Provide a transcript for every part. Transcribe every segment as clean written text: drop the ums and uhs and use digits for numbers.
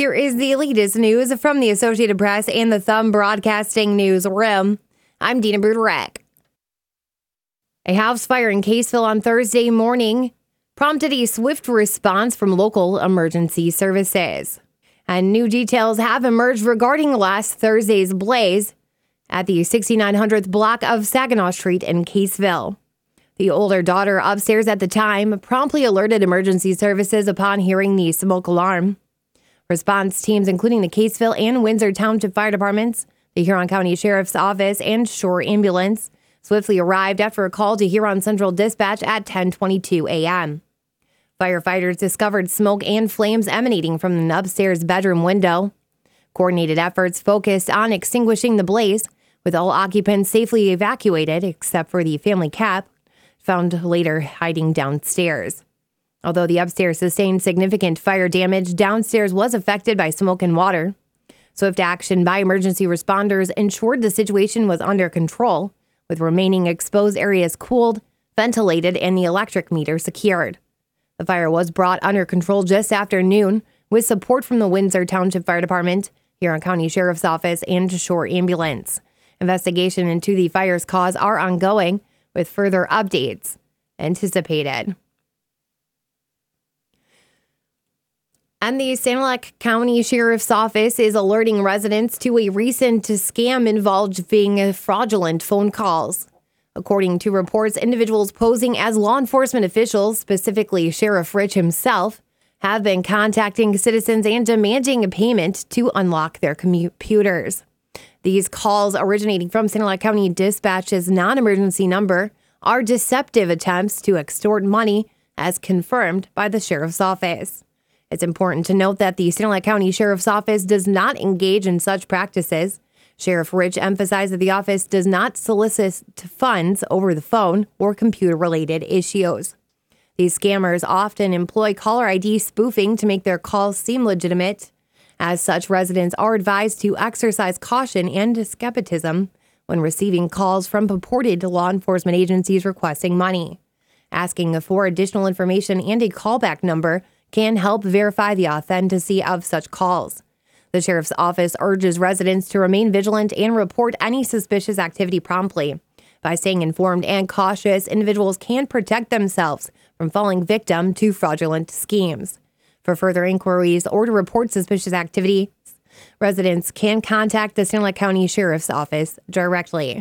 Here is the latest news from the Associated Press and the Thumb Broadcasting Newsroom. I'm Dina Bruderek. A house fire in Caseville on Thursday morning prompted a swift response from local emergency services. And new details have emerged regarding last Thursday's blaze at the 6900th block of Saginaw Street in Caseville. The older daughter upstairs at the time promptly alerted emergency services upon hearing the smoke alarm. Response teams, including the Caseville and Windsor Township Fire Departments, the Huron County Sheriff's Office, and Shore Ambulance, swiftly arrived after a call to Huron Central Dispatch at 10:22 a.m. Firefighters discovered smoke and flames emanating from an upstairs bedroom window. Coordinated efforts focused on extinguishing the blaze, with all occupants safely evacuated except for the family cat, found later hiding downstairs. Although the upstairs sustained significant fire damage, downstairs was affected by smoke and water. Swift action by emergency responders ensured the situation was under control, with remaining exposed areas cooled, ventilated, and the electric meter secured. The fire was brought under control just after noon, with support from the Windsor Township Fire Department, Huron County Sheriff's Office, and Shore Ambulance. Investigation into the fire's cause are ongoing, with further updates anticipated. And the Sanilac County Sheriff's Office is alerting residents to a recent scam involving fraudulent phone calls. According to reports, individuals posing as law enforcement officials, specifically Sheriff Rich himself, have been contacting citizens and demanding a payment to unlock their computers. These calls, originating from Sanilac County Dispatch's non-emergency number, are deceptive attempts to extort money, as confirmed by the Sheriff's Office. It's important to note that the Sanilac County Sheriff's Office does not engage in such practices. Sheriff Rich emphasized that the office does not solicit funds over the phone or computer-related issues. These scammers often employ caller ID spoofing to make their calls seem legitimate. As such, residents are advised to exercise caution and skepticism when receiving calls from purported law enforcement agencies requesting money. Asking for additional information and a callback number can help verify the authenticity of such calls. The Sheriff's Office urges residents to remain vigilant and report any suspicious activity promptly. By staying informed and cautious, individuals can protect themselves from falling victim to fraudulent schemes. For further inquiries or to report suspicious activity, residents can contact the Sanilac County Sheriff's Office directly.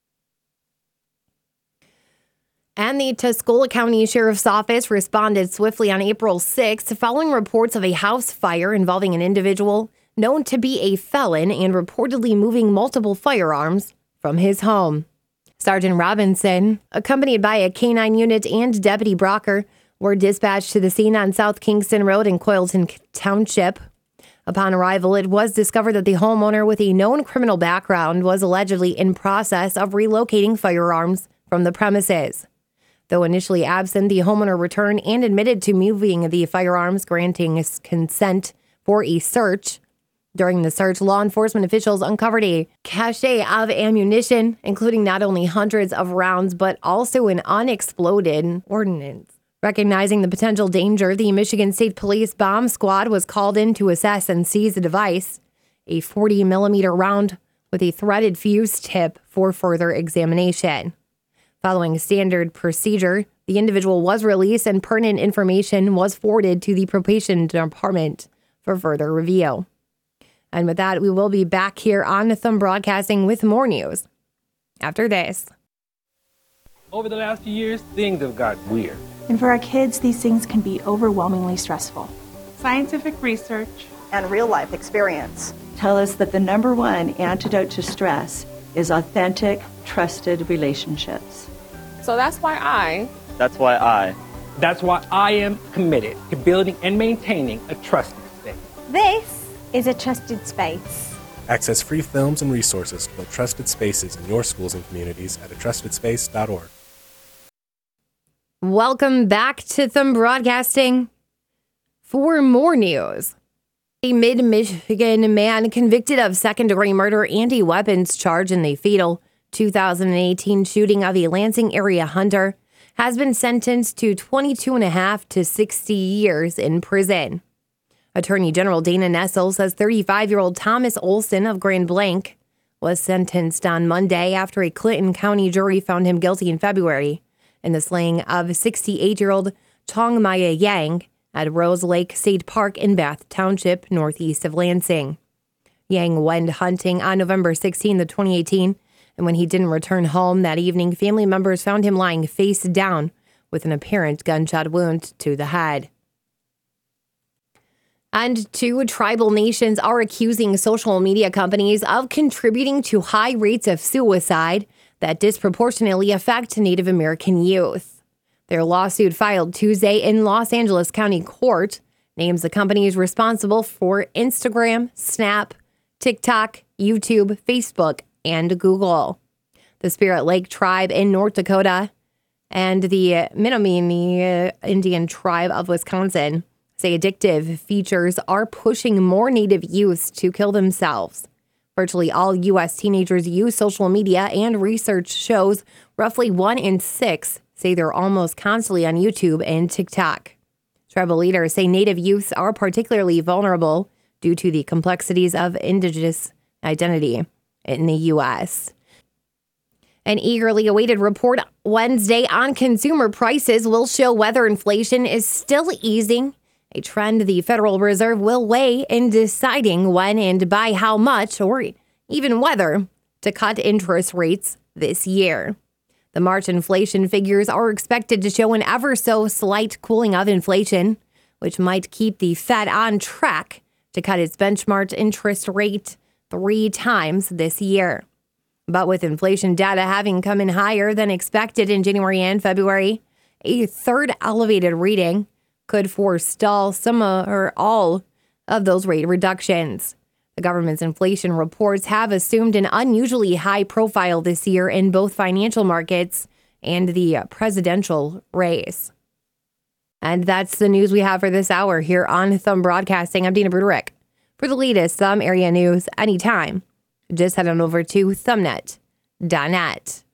And the Tuscola County Sheriff's Office responded swiftly on April 6th following reports of a house fire involving an individual known to be a felon and reportedly moving multiple firearms from his home. Sergeant Robinson, accompanied by a K-9 unit and Deputy Brocker, were dispatched to the scene on South Kingston Road in Coylton Township. Upon arrival, it was discovered that the homeowner with a known criminal background was allegedly in process of relocating firearms from the premises. Though initially absent, the homeowner returned and admitted to moving the firearms, granting consent for a search. During the search, law enforcement officials uncovered a cache of ammunition, including not only hundreds of rounds, but also an unexploded ordnance. Recognizing the potential danger, the Michigan State Police Bomb Squad was called in to assess and seize the device, a 40-millimeter round with a threaded fuse tip, for further examination. Following standard procedure, the individual was released and pertinent information was forwarded to the probation department for further review. And with that, we will be back here on the Thumb Broadcasting with more news after this. Over the last few years, things have got weird. And for our kids, these things can be overwhelmingly stressful. Scientific research and real-life experience tell us that the number one antidote to stress is authentic, trusted relationships. So that's why I am committed to building and maintaining a trusted space. This is a trusted space. Access free films and resources to build trusted spaces in your schools and communities at atrustedspace.org. Welcome back to Thumb Broadcasting for more news. A mid-Michigan man convicted of second-degree murder and a weapons charge in the fatal 2018 shooting of a Lansing area hunter has been sentenced to 22.5 to 60 years in prison. Attorney General Dana Nessel says 35-year-old Thomas Olson of Grand Blanc was sentenced on Monday after a Clinton County jury found him guilty in February in the slaying of 68-year-old Chong Maya Yang at Rose Lake State Park in Bath Township, northeast of Lansing. Yang went hunting on November 16, 2018, and when he didn't return home that evening, family members found him lying face down with an apparent gunshot wound to the head. And 2 tribal nations are accusing social media companies of contributing to high rates of suicide that disproportionately affect Native American youth. Their lawsuit filed Tuesday in Los Angeles County Court names the companies responsible for Instagram, Snap, TikTok, YouTube, Facebook, and Google. The Spirit Lake Tribe in North Dakota and the Menominee Indian Tribe of Wisconsin say addictive features are pushing more Native youths to kill themselves. Virtually all U.S. teenagers use social media, and research shows roughly 1 in 6 say they're almost constantly on YouTube and TikTok. Tribal leaders say Native youths are particularly vulnerable due to the complexities of Indigenous identity in the U.S. An eagerly awaited report Wednesday on consumer prices will show whether inflation is still easing, a trend the Federal Reserve will weigh in deciding when and by how much, or even whether, to cut interest rates this year. The March inflation figures are expected to show an ever so slight cooling of inflation, which might keep the Fed on track to cut its benchmark interest rate 3 times this year. But with inflation data having come in higher than expected in January and February, a third elevated reading could forestall some or all of those rate reductions. The government's inflation reports have assumed an unusually high profile this year in both financial markets and the presidential race. And that's the news we have for this hour here on Thumb Broadcasting. I'm Dina Bruderich. For the latest Thumb area news anytime, just head on over to thumbnet.net.